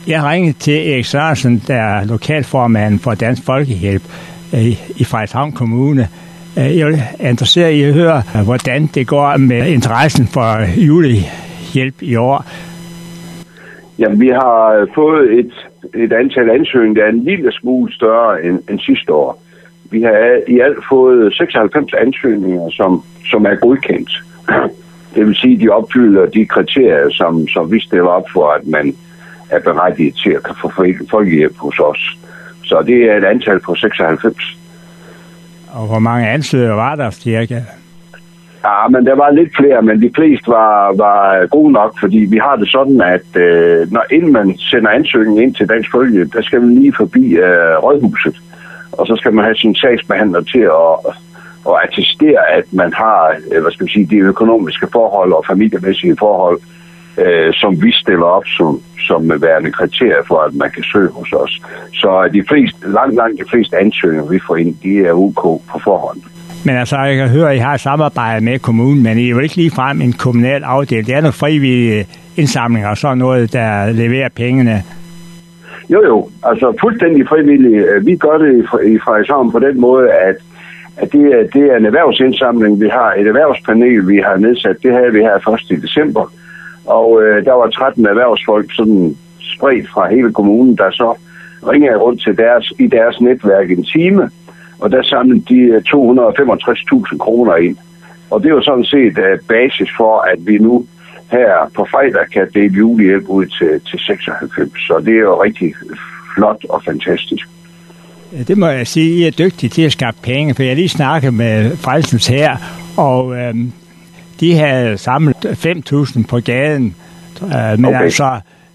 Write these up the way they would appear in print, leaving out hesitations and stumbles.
Jeg ringede til Erik Sørensen, der er lokalformand for Dansk Folkehjælp i Frederikshavn Kommune. Jeg er interesseret i at høre, hvordan det går med interessen for julehjælp i år. Jamen, vi har fået et antal ansøgninger, der er en lille smule større end sidste år. Vi har i alt fået 96 ansøgninger, som er godkendt. Det vil sige, at de opfylder de kriterier, som vi stiller op for, at man er berettiget til at få folkehjælp hos os. Så det er et antal på 96. Og hvor mange ansøgere var der cirka? Ja, men der var lidt flere, men de fleste var gode nok, fordi vi har det sådan, at inden man sender ansøgningen ind til Dansk Folkehjælp, der skal man lige forbi rådhuset, og så skal man have sin sagsbehandler til at attestere, at man har, de økonomiske forhold og familiemæssige forhold, som vi stiller op som værende kriterier for, at man kan søge hos os. Så langt de fleste ansøgninger, vi får ind, de er OK på forhånd. Men altså, jeg kan høre, at I har samarbejdet med kommunen, men I er jo ikke ligefrem en kommunal afdeling. Det er nogle frivillige indsamlinger og sådan noget, der leverer pengene. Jo, altså fuldstændig frivillige. Vi gør det i Frederikshavn på den måde, at det er en erhvervsindsamling. Vi har et erhvervspanel, vi har nedsat. Det havde vi her 1. december. Og der var 13 erhvervsfolk sådan spredt fra hele kommunen, der så ringer rundt til deres netværk en time. Og der samlede de 265.000 kroner ind. Og det er jo sådan set basis for, at vi nu her på fredag kan dele julehjælp ud til 96. Så det er jo rigtig flot og fantastisk. Det må jeg sige, I er dygtige til at skaffe penge, for jeg lige snakket med Frelsens Hær, og de havde samlet 5.000 på gaden. Men okay. Altså,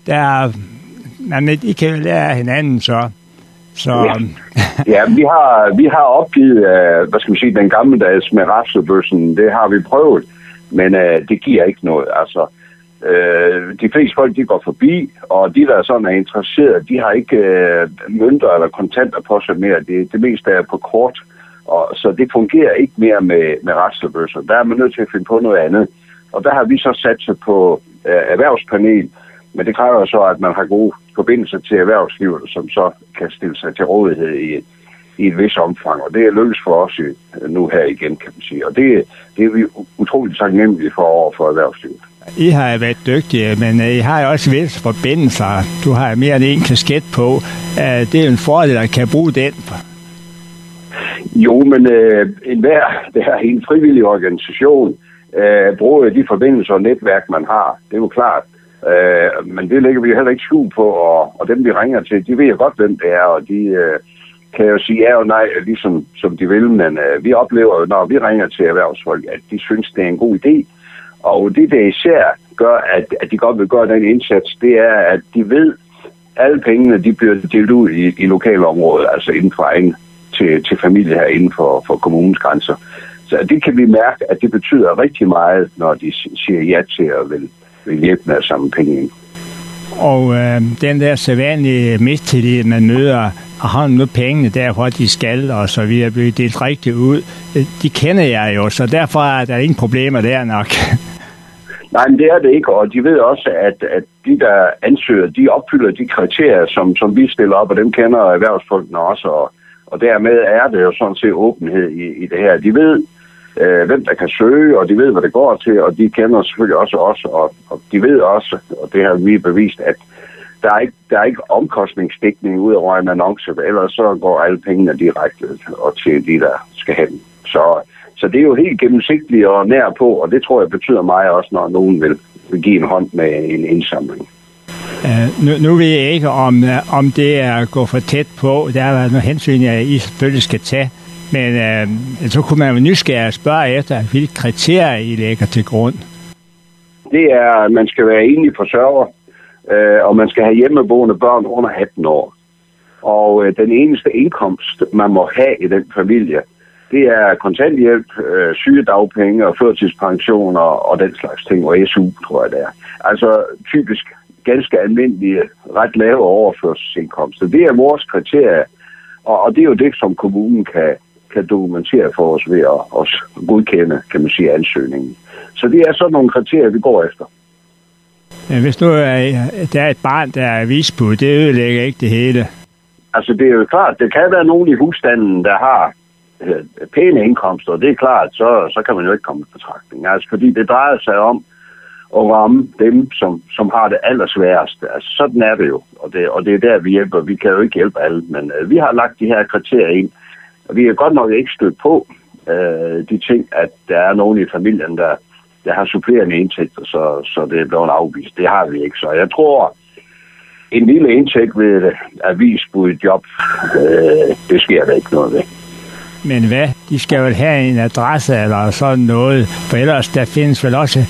I kan jo lære af hinanden, så. Ja, vi har opgivet, den gammeldags med rafsebøssen. Det har vi prøvet, men det giver ikke noget. Altså, de fleste folk, de går forbi, og de, der sådan er interesseret, de har ikke mønter eller kontanter på sig mere. Det meste er på kort, og så det fungerer ikke mere med rafsebøsser. Der er man nødt til at finde på noget andet. Og der har vi så sat på erhvervspanel, men det kræver så, at man har gode forbindelser til erhvervslivet, som så kan stille sig til rådighed i et vis omfang. Og det er lykkes for os nu her igen, kan man sige. Og det er vi utroligt taknemmelige for over for erhvervslivet. I har været dygtige, men I har jo også visse forbindelser. Du har mere end en kasket på. Det er jo en fordel, at kan bruge den. Jo, men det er en frivillig organisation. Bruger de forbindelser og netværk, man har. Det er jo klart. Men det lægger vi jo heller ikke skjul på, og dem vi ringer til, de ved jo godt, hvem det er, og de kan jo sige ja og nej, ligesom som de vil, men vi oplever jo, når vi ringer til erhvervsfolk, at de synes, det er en god idé, og det især gør, at de godt vil gøre den indsats, det er, at de ved, alle pengene, de bliver delt ud i lokalområdet, altså inden for egen til familie her inden for kommunens grænser. Så det kan vi mærke, at det betyder rigtig meget, når de siger ja til at vil hjælpe med at samle penge ind. Og den der sædvanlige mistillid, man møder, og har nu pengene der, hvor de skal, og så videre, bliver delt rigtigt ud, de kender jeg jo, så derfor er der ingen problemer der nok. Nej, men det er det ikke, og de ved også, at de, der ansøger, de opfylder de kriterier, som vi stiller op, og dem kender erhvervsfolkene også, og dermed er det jo sådan set åbenhed i det her. De ved, hvem der kan søge, og de ved, hvad det går til, og de kender selvfølgelig også os, og de ved også, og det har vi bevist, at der er ikke omkostningsdækning ud over en annonce, ellers så går alle pengene direkte og til de, der skal have dem. Så det er jo helt gennemsigtigt og nær på, og det tror jeg betyder meget også, når nogen vil give en hånd med en indsamling. Nu ved jeg ikke, om det er at gå for tæt på. Der er nogle hensyn, I selvfølgelig skal tage. Men så kunne man jo nysgerrigt spørge efter, hvilke kriterier I lægger til grund. Det er, at man skal være enlig forsørger, og man skal have hjemmeboende børn under 18 år. Og den eneste indkomst, man må have i den familie, det er kontanthjælp, sygedagpenge og førtidspension og den slags ting, og SU, tror jeg det er. Altså typisk ganske almindelige, ret lave overførselsindkomster. Det er vores kriterier, og det er jo det, som kommunen kan dokumentere for os ved at godkende, kan man sige, ansøgningen. Så det er sådan nogle kriterier, vi går efter. Hvis nu der er et barn, der er avisbud, det ødelægger ikke det hele. Altså, det er jo klart, der kan være nogen i husstanden, der har pæne indkomster, og det er klart, så kan man jo ikke komme i betragtning. Altså, fordi det drejer sig om at ramme dem, som har det allersværeste. Altså, sådan er det jo, og det er der, vi hjælper. Vi kan jo ikke hjælpe alle, men vi har lagt de her kriterier ind, og vi er godt nok ikke stødt på de ting, at der er nogen i familien, der har supplerende indtægter, så det er blevet afvist. Det har vi ikke, så jeg tror, en lille indtægt ved et avisbudjob, det sker der ikke noget ved. Men hvad? De skal vel have en adresse eller sådan noget, for ellers der findes vel også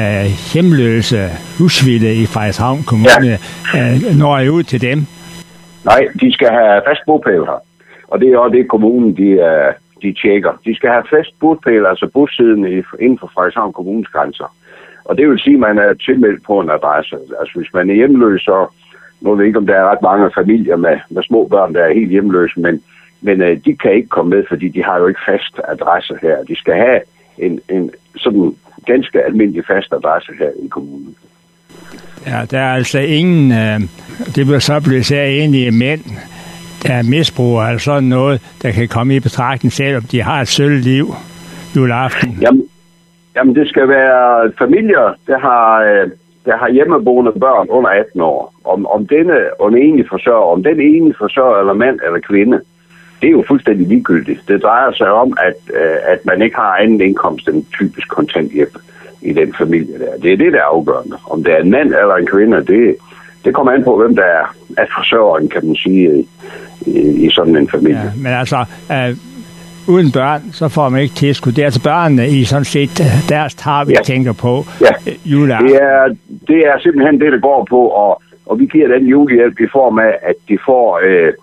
hjemløse husvilde i Frederikshavn Kommune. Ja. Når I ud til dem? Nej, de skal have fast bopæl her. Og det er også det, kommunen de tjekker. De skal have fast bopæl, altså bosiddende inden for Frederikshavn Kommunes grænser. Og det vil sige, at man er tilmeldt på en adresse. Altså hvis man er hjemløs, så nu ved jeg ikke, om der er ret mange familier med små børn, der er helt hjemløse, men de kan ikke komme med, fordi de har jo ikke fast adresse her. De skal have en sådan ganske almindelig fast adresse her i kommunen. Ja, der er altså ingen, det vil så blive så enige mænd, der er misbrugere eller sådan noget, der kan komme i betragtning, selvom de har et sølle liv juleaften. Jamen, det skal være familier, der har hjemmeboende børn under 18 år. Om den enlige forsørger, eller mand eller kvinde, det er jo fuldstændig ligegyldigt. Det drejer sig om, at man ikke har anden indkomst end typisk kontanthjælp i den familie der. Det er det, der er afgørende. Om det er en mand eller en kvinde, det kommer an på, hvem der er forsørgeren, kan man sige, i sådan en familie. Ja, men altså, uden børn, så får man ikke tilskud. Det er altså børnene i sådan set deres tarv, vi tænker på juleaften. Det er simpelthen det, der går på, og vi giver den julehjælp i form af, at de får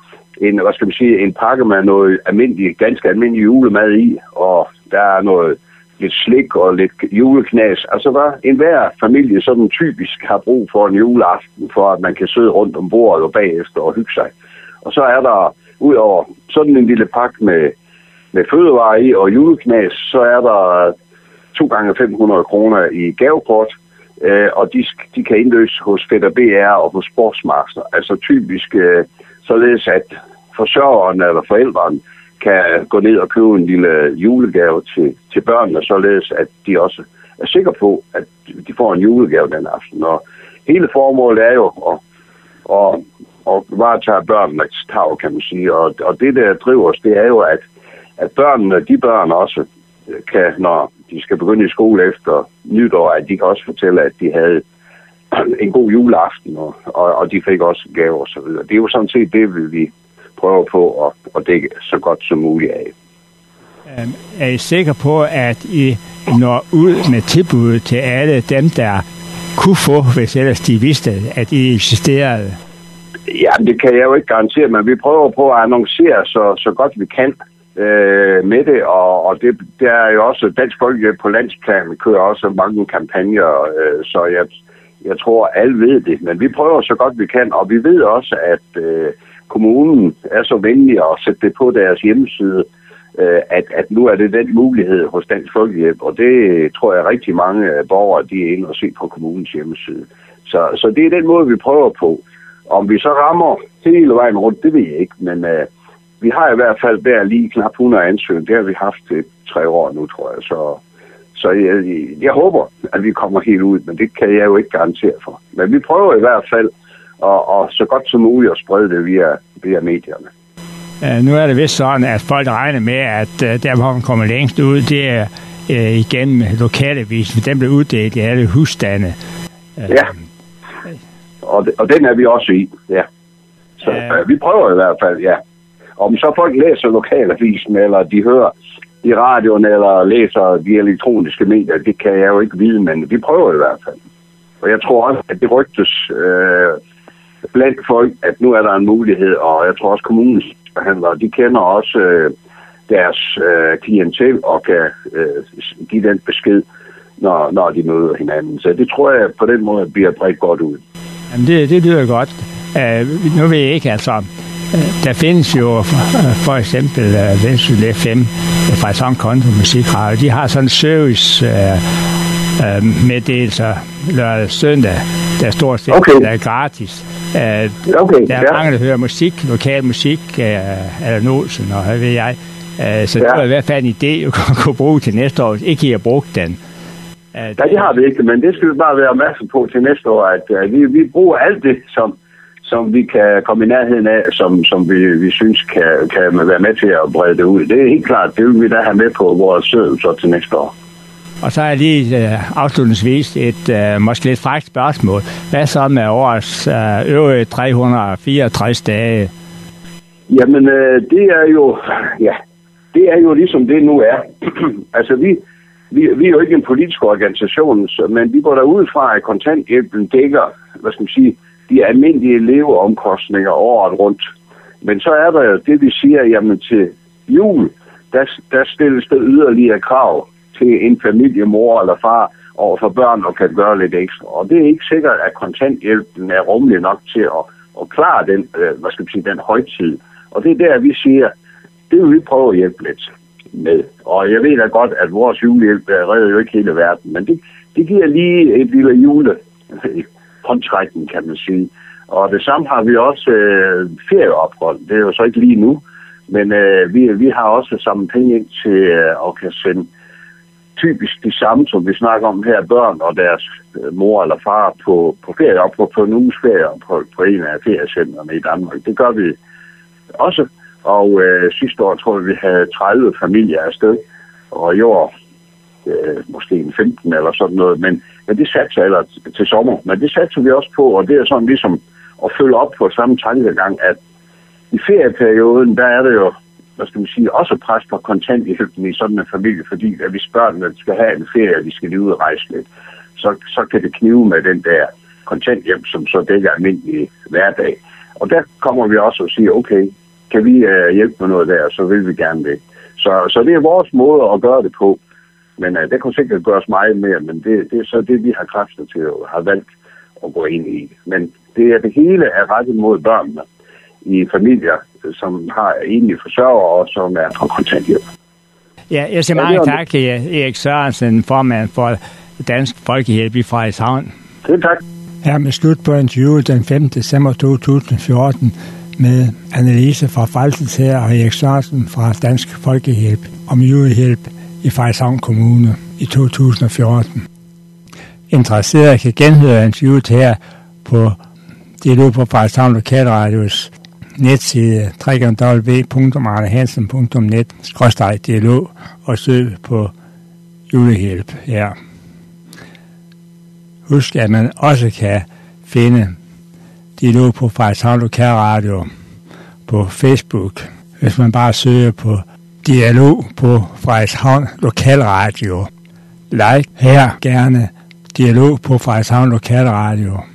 en pakke med noget ganske almindelig julemad i, og der er lidt slik og lidt juleknas. Altså der enhver familie sådan typisk har brug for en juleaften, for at man kan sidde rundt om bordet og bagefter og hygge sig. Og så er der, udover sådan en lille pakke med fødevarer i og juleknas, så er der 2 gange 500 kroner i gavekort, og de kan indløses hos Fætter BR og hos Sportsmaster. Altså typisk således, at forsørgeren eller forældrene kan gå ned og købe en lille julegave til børnene, således at de også er sikre på, at de får en julegave den aften. Og hele formålet er jo at varetage børnenes tarv, kan man sige. Og det, der driver os, det er jo, at de børn også kan, når de skal begynde i skole efter nytår, at de kan også fortælle, at de havde en god juleaften, og de fik også gaver og så videre. Det er jo sådan set det, vil vi prøve på at dække så godt som muligt af. Er I sikre på, at I når ud med tilbud til alle dem, der kunne få, hvis ellers de vidste, at I eksisterede? Ja, det kan jeg jo ikke garantere, men vi prøver på at annoncere så godt vi kan med det, og det der er jo også Dansk Folkehjælp på landsplan kører også mange kampagner, så jeg tror, alle ved det, men vi prøver så godt vi kan, og vi ved også, at kommunen er så venlig at sætte det på deres hjemmeside, at nu er det den mulighed hos Dansk Folkehjælp, og det tror jeg rigtig mange borgere, de er inde og se på kommunens hjemmeside. Så det er den måde, vi prøver på. Om vi så rammer hele vejen rundt, det ved jeg ikke, men vi har i hvert fald der lige knap 100 ansøgninger. Det har vi haft til 3 år nu, tror jeg. Så jeg håber, at vi kommer helt ud, men det kan jeg jo ikke garantere for. Men vi prøver i hvert fald og så godt som muligt at sprede det via medierne. Nu er det vist sådan, at folk regner med, at der, hvor man kommer længst ud, det er igennem lokalavisen. Den bliver uddelt i alle husstande. Ja, og den er vi også i, ja. Så vi prøver i hvert fald, ja. Om så folk læser lokalavisen, eller de hører i radioen, eller læser de elektroniske medier, det kan jeg jo ikke vide, men vi prøver i hvert fald. Og jeg tror også, at det rygtes blandt folk, at nu er der en mulighed, og jeg tror også kommunens behandlere, de kender også deres klientel og kan give den besked, når de møder hinanden. Så det tror jeg på den måde bliver bredt godt ud. Jamen det lyder godt. Nu ved jeg ikke, altså, der findes jo for eksempel Vendsyssel FM fra Song Country Musikradio. De har sådan en service meddelelser lørdag søndag, der stort set der er gratis. Der er mange, der hører musik, lokal musik, Allan Olsen og hvad ved jeg. Så det var i hvert fald en idé, at kunne bruge til næste år, hvis ikke I har brugt den. Det har vi ikke, men det skal vi bare være opmærksom på til næste år, at vi bruger alt det, som vi kan komme i nærheden af, som vi synes kan være med til at brede det ud. Det er helt klart, det vil vi da have med på vores så til næste år. Og så er lige afslutningsvis et måske lidt frækt spørgsmål. Hvad så med årets øvrige 364 dage? Jamen, det er jo ligesom det nu er. Altså, vi er jo ikke en politisk organisation, men vi går derud fra, at kontanthjælpen dækker, de almindelige leveomkostninger året rundt. Men så er der jo det, vi siger, jamen til jul, der stilles der yderligere krav til en familie, mor eller far, over for børn, og kan gøre lidt ekstra. Og det er ikke sikkert, at kontanthjælpen er rummelig nok til at klare den, den højtid. Og det er der, vi siger, det vil vi prøve at hjælpe lidt med. Og jeg ved da godt, at vores julehjælp redder jo ikke hele verden, men det giver lige et lille håndtrækning, kan man sige. Og det samme har vi også ferieophold. Det er jo så ikke lige nu, men vi har også samlet penge ind til at kan sende typisk de samme, som vi snakker om her, børn og deres mor eller far på ferieophold, på en uges ferieophold på en af feriecentrene i Danmark. Det gør vi også. Og sidste år tror jeg, vi havde 30 familier afsted, og i år måske en 15 eller sådan noget, men det satser eller til sommer. Men det satser vi også på, og det er sådan ligesom at følge op på samme tankegang, at i ferieperioden, der er det jo, også pres på kontanthjælpen i sådan en familie, fordi at hvis børnene skal have en ferie, de skal lige ud og rejse lidt, så kan det knive med den der kontanthjælp, som så dækker almindelig hverdag. Og der kommer vi også og siger, okay, kan vi hjælpe med noget der, så vil vi gerne det. Så det er vores måde at gøre det på. Men det kunne sikkert gøres meget mere, men det er så det, vi har kræfter til at have valgt at gå ind i. Men det hele er rettet mod børnene i familier, som har enlige forsørgere og som er på kontanthjælp. Ja, jeg siger mange tak, Erik Sørensen, formand for Dansk Folkehjælp i Frederikshavn. Tak. Her med slut på interviewet den 5. december 2014 med Annelise fra Frelseshær og Erik Sørensen fra Dansk Folkehjælp om julehjælp i Frederikshavn Kommune i 2014. Interesserede kan genhøre interviewet her på Dialog på Frederikshavn Lokalradios netside www.arnehansen.net/dialog og søg på julehjælp her. Husk, at man også kan finde Dialog på Frederikshavn Lokalradio på Facebook, hvis man bare søger på Dialog på Frederikshavn Lokalradio. Like her gerne Dialog på Frederikshavn Lokalradio.